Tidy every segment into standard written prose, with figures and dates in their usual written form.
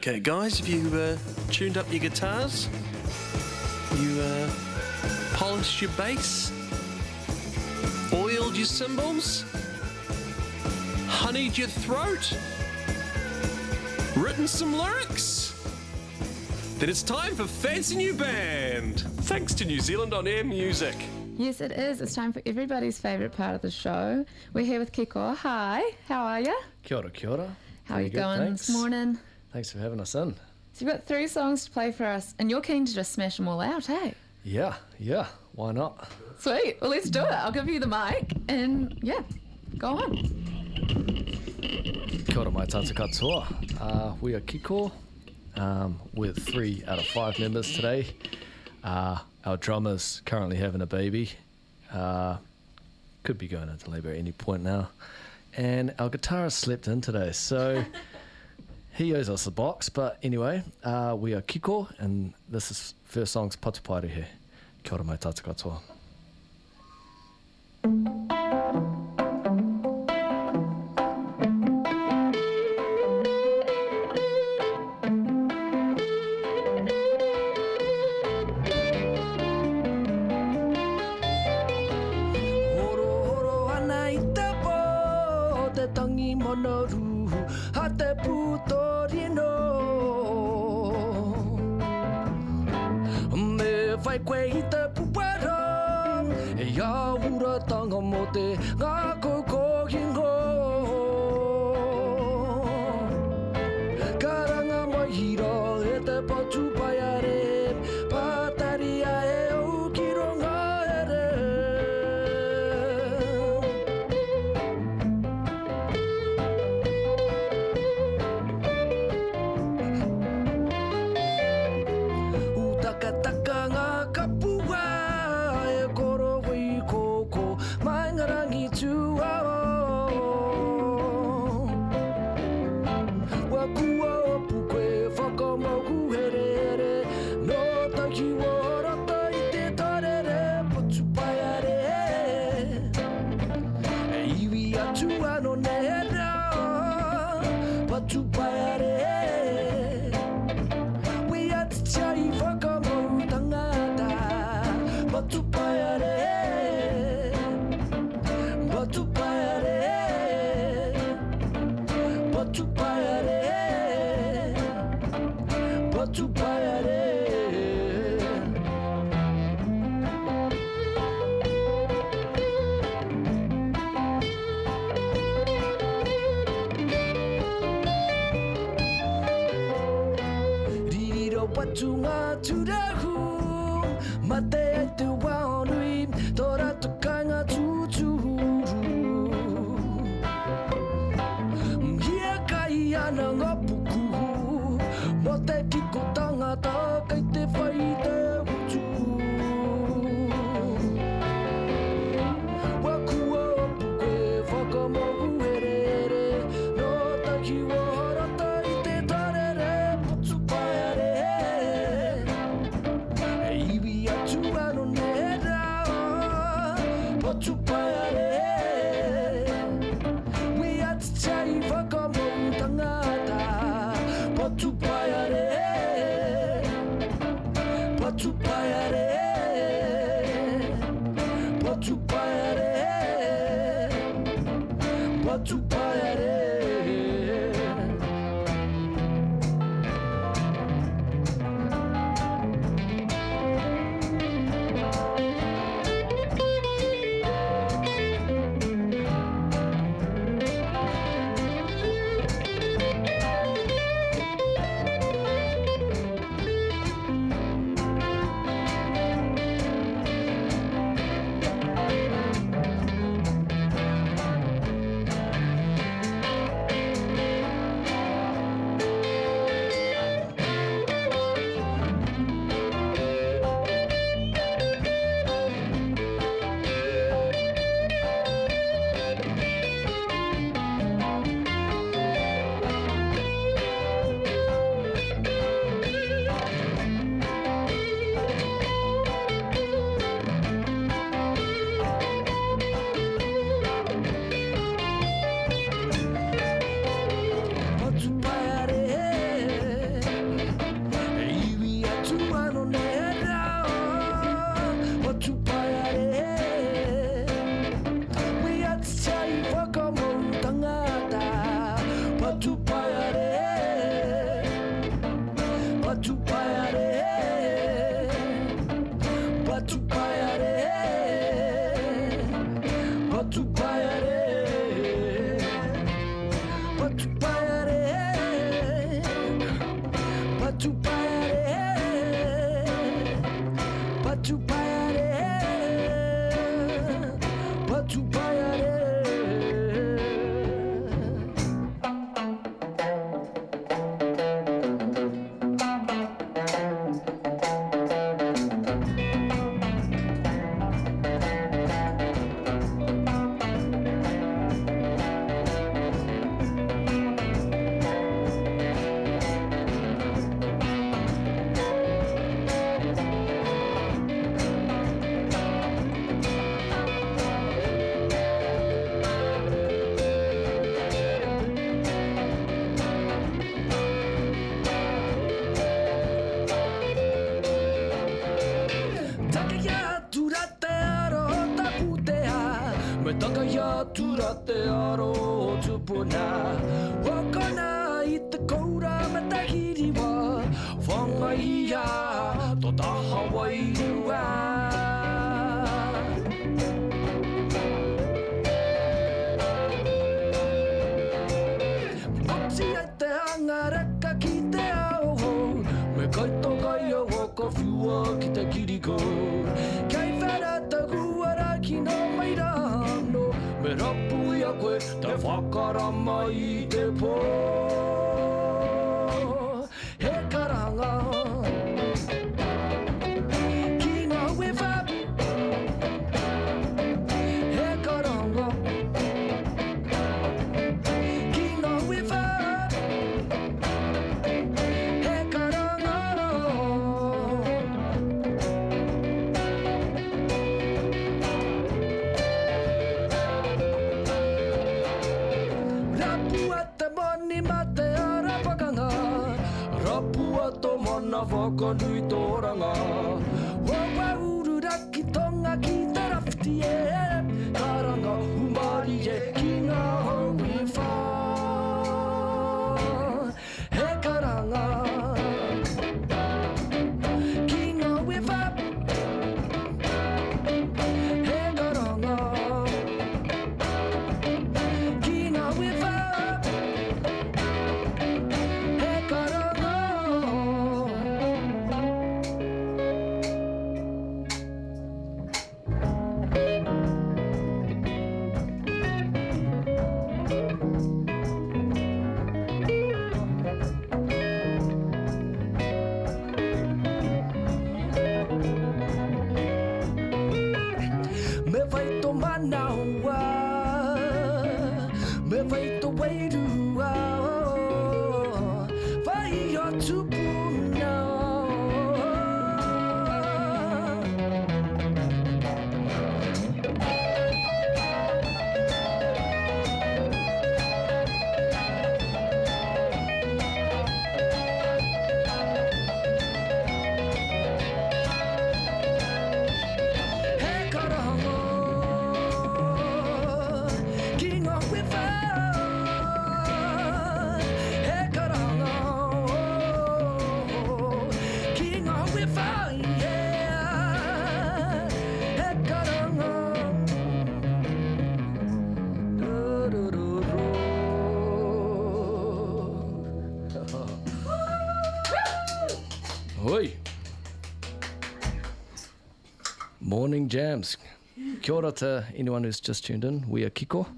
Okay, guys, have you tuned up your guitars? You polished your bass? Oiled your cymbals? Honeyed your throat? Written some lyrics? Then it's time for Fancy New Band, thanks to New Zealand On Air Music. Yes, it is. It's time for everybody's favourite part of the show. We're here with Kiko. Hi, how are you? Kia ora, kia ora. How are you going this morning? Thanks for having us in. So you've got 3 songs to play for us, and you're keen to just smash them all out, hey? Yeah, why not? Sweet. Well, let's do it. I'll give you the mic, and yeah, go on. Kia ora mai tātou katoa. We are Kiko, with 3 out of 5 members today. Our drummer's currently having a baby. Could be going into labour at any point now. And our guitarist slept in today, so he owes us a box. But anyway, we are Kiko, and this is first song's Patupaerehe. Kia ora mai tātou katoa. Morning jams. Kia ora to anyone who's just tuned in. We are Kiko.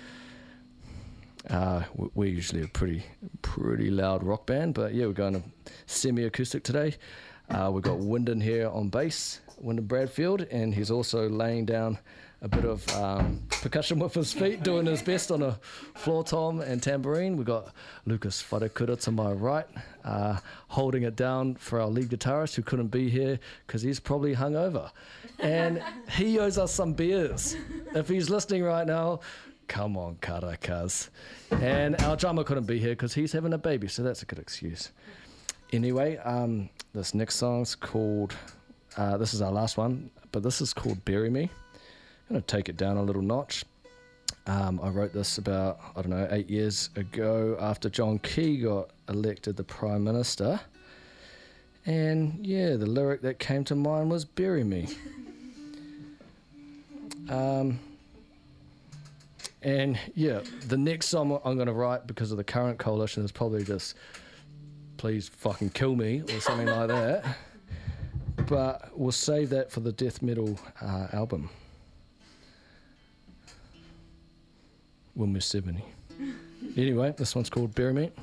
We're usually a pretty loud rock band, but yeah, we're going to semi-acoustic today. We've got Wyndon here on bass, Wyndon Bradfield, and he's also laying down a bit of percussion with his feet, doing his best on a floor tom and tambourine. We've got Lucas Wharekura to my right, holding it down for our lead guitarist who couldn't be here because he's probably hungover. And he owes us some beers. If he's listening right now, come on, kara cuz. And our drummer couldn't be here because he's having a baby, so that's a good excuse. Anyway, this next song's called, this is our last one, but this is called Bury Me. I'm going to take it down a little notch. I wrote this about, 8 years ago after John Key got elected the Prime Minister. And yeah, the lyric that came to mind was Bury Me. And yeah, the next song I'm going to write because of the current coalition is probably just please fucking kill me or something like that. But we'll save that for the death metal album when we're 70. Anyway, this one's called Bury Me.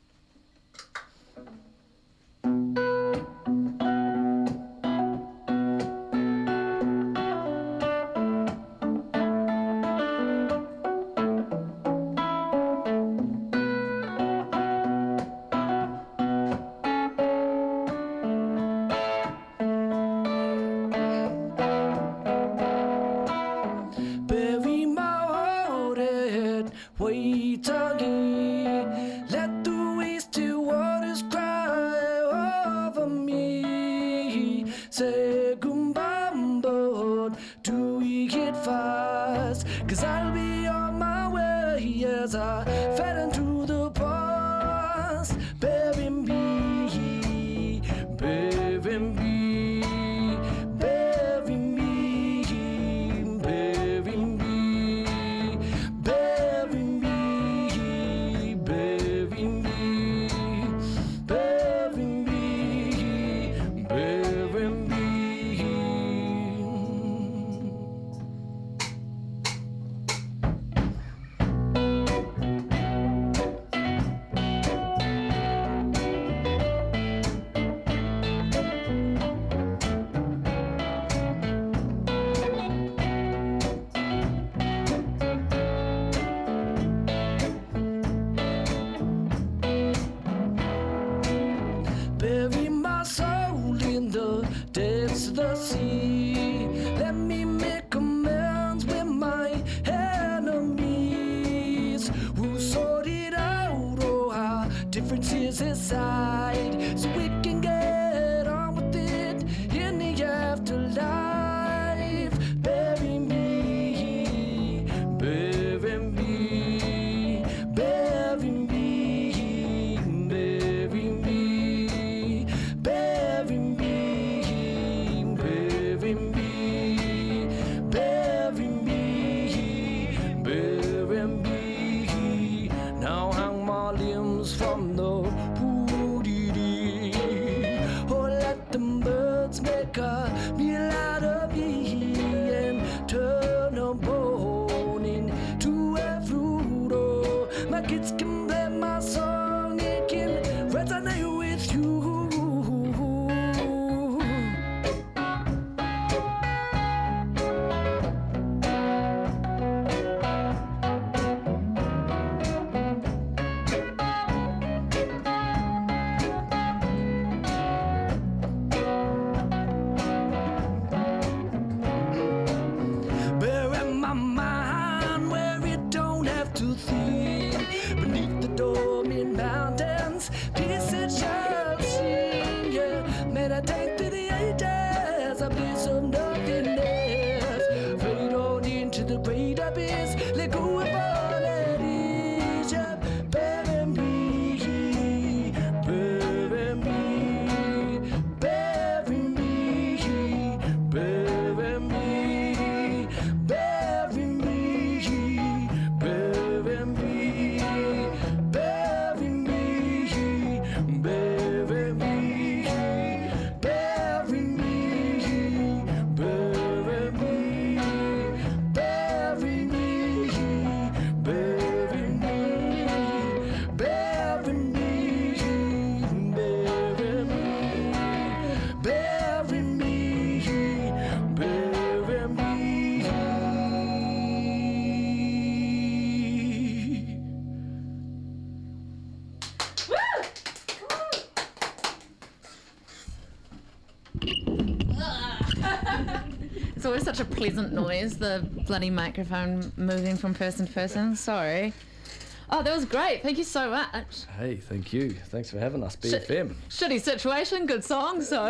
It's always such a pleasant noise, the bloody microphone moving from person to person. Sorry. Oh, that was great. Thank you so much. Hey, thank you. Thanks for having us, BFM. Shitty situation, good song, so.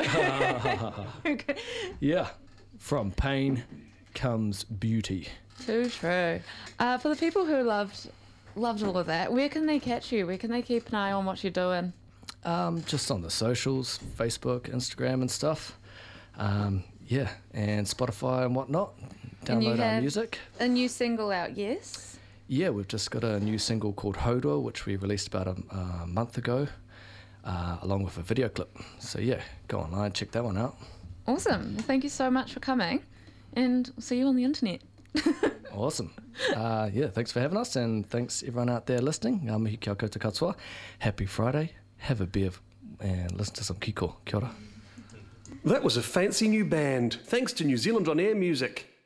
Yeah. From pain comes beauty. Too true. For the people who loved all of that, where can they catch you? Where can they keep an eye on what you're doing? Just on the socials, Facebook, Instagram and stuff. Yeah, and Spotify and whatnot. Download our music. A new single out, yes? Yeah, we've just got a new single called Hodor, which we released about a month ago. along with a video clip. So yeah, go online, check that one out. Awesome. Well, thank you so much for coming, and I'll see you on the internet. Awesome. Yeah, thanks for having us, and thanks everyone out there listening. Mihi kia koutou katoa. Happy Friday. Have a beer and listen to some kiko. Kia ora. That was a fancy new band, thanks to New Zealand On Air Music.